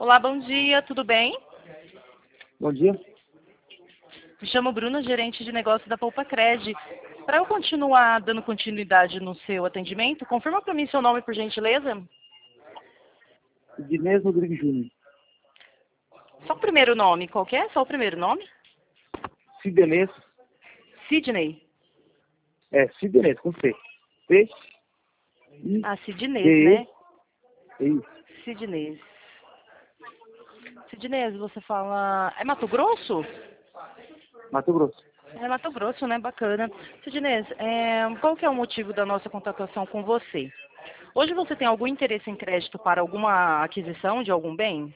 Olá, bom dia, tudo bem? Bom dia. Me chamo Bruna, gerente de negócio da Poupa Cred. Para eu continuar dando continuidade no seu atendimento, confirma para mim seu nome, por gentileza. Dinês Rodrigues Júnior. Só o primeiro nome, qual que é? Só o primeiro nome? Cidenês. Sidney. Cidenês, com C. C. Ah, Sidnês, D. né? Isso. Sidnês. Sidnês, você fala... É Mato Grosso? Mato Grosso. É Mato Grosso, né? Bacana. Sidnês, qual que é o motivo da nossa contratação com você? Hoje você tem algum interesse em crédito para alguma aquisição de algum bem?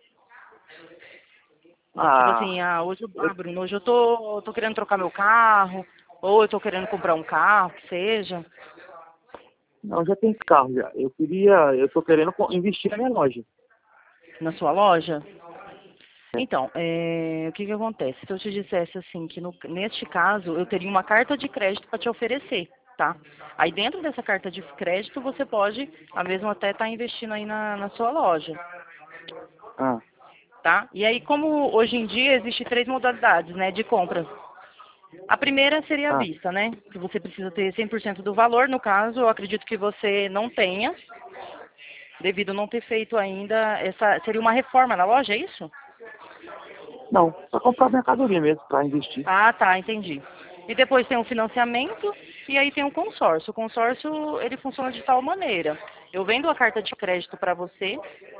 Tipo assim, Bruno, hoje eu tô querendo trocar meu carro, ou eu tô querendo comprar um carro, que seja. Não, já tem carro já. Eu tô querendo investir na minha loja. Na sua loja? Então, o que que acontece? Se eu te dissesse assim, que neste caso, eu teria uma carta de crédito para te oferecer, tá? Aí dentro dessa carta de crédito, você pode, a mesmo até estar investindo aí na sua loja, Ah, tá? E aí, como hoje em dia existe 3 modalidades, né, de compra. A primeira seria à ah. vista, né? Que você precisa ter 100% do valor. No caso, eu acredito que você não tenha, devido a não ter feito ainda seria uma reforma na loja, é isso? Não, só comprar mercadoria mesmo para investir. Ah, tá, entendi. E depois tem o financiamento e aí tem o consórcio. O consórcio, ele funciona de tal maneira. Eu vendo a carta de crédito para você,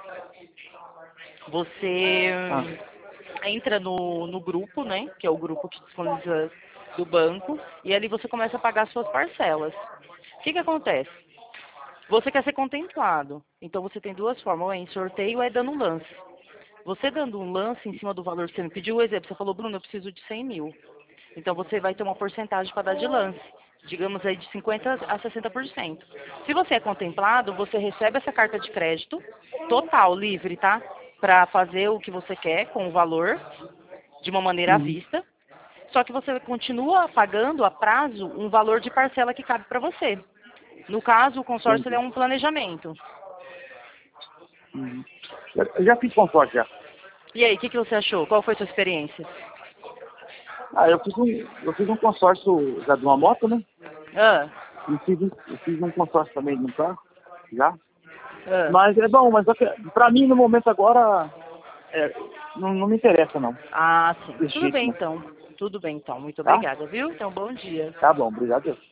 você Ah, entra no grupo, né? Que é o grupo que disponibiliza do banco, e ali você começa a pagar suas parcelas. O que que acontece? Você quer ser contemplado. Então você tem 2 formas, ou é em sorteio ou é dando um lance. Você dando um lance em cima do valor que você me pediu, o exemplo, você falou, Bruno, eu preciso de 100 mil. Então você vai ter uma porcentagem para dar de lance, digamos aí de 50% a 60%. Se você é contemplado, você recebe essa carta de crédito total, livre, tá? Para fazer o que você quer com o valor, de uma maneira à uhum, vista. Só que você continua pagando a prazo um valor de parcela que cabe para você. No caso, o consórcio ele é entendi. um planejamento. Uhum. Eu já fiz consórcio já. E aí, o que que você achou? Qual foi a sua experiência? Eu fiz um consórcio já de uma moto, né? Ah, Eu fiz um consórcio também de um carro, já. ah. Mas é bom, mas para mim no momento agora não me interessa não. Ah, sim. Tudo bem Legítimo, então. Tudo bem então. Muito tá? obrigada, viu? Então, bom dia. Tá bom, obrigado.